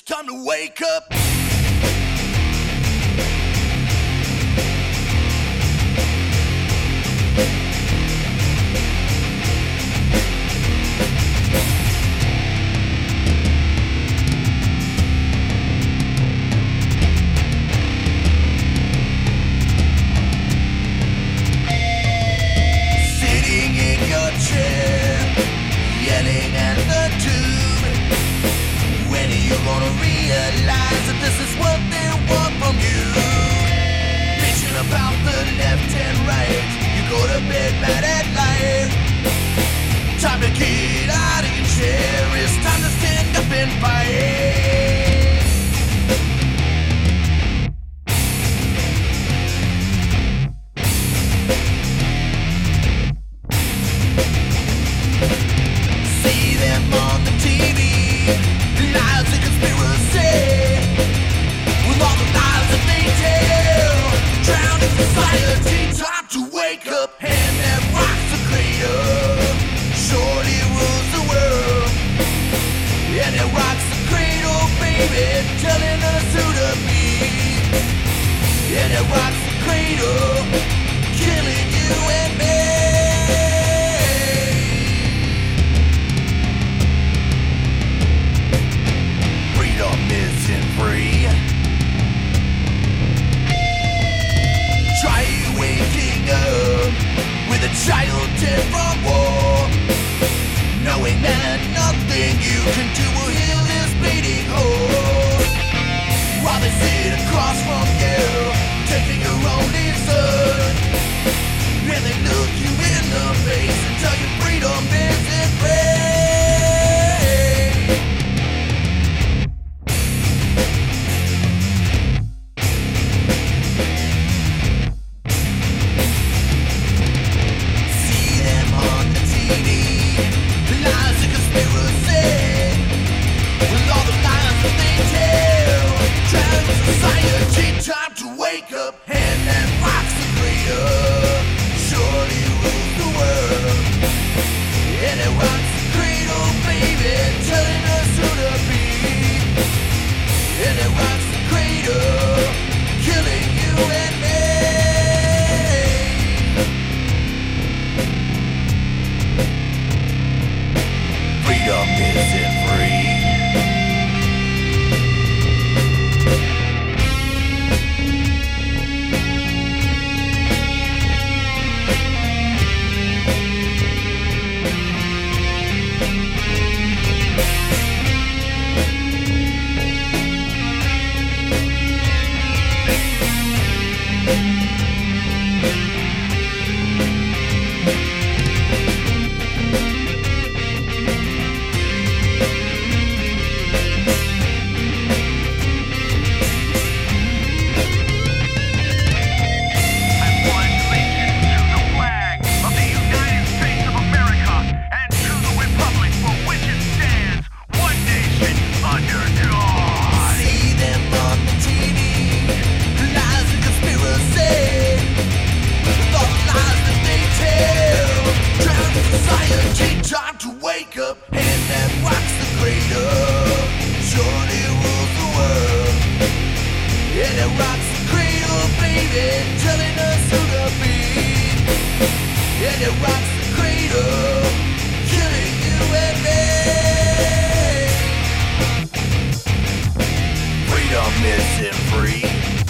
time to wake up. Sitting in your chair, yelling at the tube. When are you gonna realize that this is what they want from you? Bitching about the left and right, you go to bed mad at life. Time to get out of your chair, it's time to stand up and fight. See them on the TV, lies and conspiracy, with all the lies that they tell. Drowning society, time to wake up. Hand that rocks the cradle, surely rules the world. And it rocks the cradle, baby, telling us who to be. And it rocks the cradle, killing you and me. Freedom isn't free. Try waking up with a child dead from war, knowing that nothing you can do will heal this bleeding heart. While they sit across from you, taking your only son, and they look you in the face and tell you freedom isn't free. See them on the TV, lies and conspiracy, with all the lies that they tell. Drowning society, time to wake up. Hand that rocks the cradle, surely rules the world. And it rocks the cradle, baby, telling us who to be. And it rocks the cradle, killing you and me. Freedom isn't free. See them on the TV, lies and conspiracy, with all the lies that they tell. Drowning society, time to wake up. Hand that rocks the cradle, surely rules the world. And it rocks the cradle, baby, telling us who to be. And it rocks the cradle, killing you and me. Freedom isn't free.